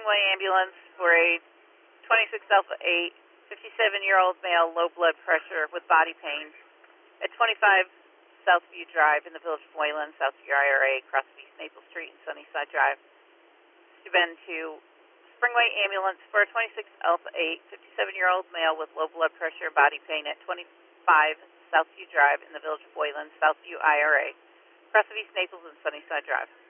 Springway ambulance for a 26 Alpha 8, 57-year-old male, low blood pressure with body pain at 25 Southview Drive in the Village of Wayland, Southview IRA, across East Maple Street and Sunnyside Drive. You've been to Springway ambulance for a 26 Alpha 8, 57-year-old male with low blood pressure, body pain at 25 Southview Drive in the Village of Wayland, Southview IRA, across East Naples and Sunnyside Drive.